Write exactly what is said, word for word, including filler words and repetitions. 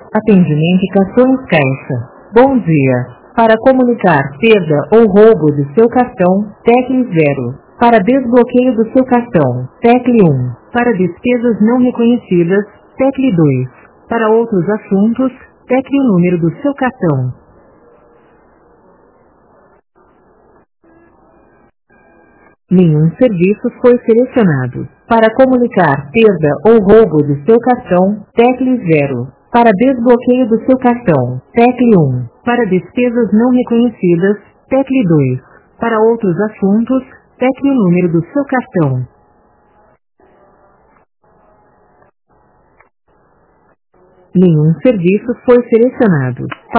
Atendimento Cartões Caixa. Bom dia. Para comunicar perda ou roubo de seu cartão, tecle zero. Para desbloqueio do seu cartão, tecle um. Para despesas não reconhecidas, tecle dois. Para outros assuntos, tecle o número do seu cartão. Nenhum serviço foi selecionado. Para comunicar perda ou roubo de seu cartão, tecle zero. Para desbloqueio do seu cartão, tecle um. Para despesas não reconhecidas, tecle dois. Para outros assuntos, tecle o número do seu cartão. Nenhum serviço foi selecionado.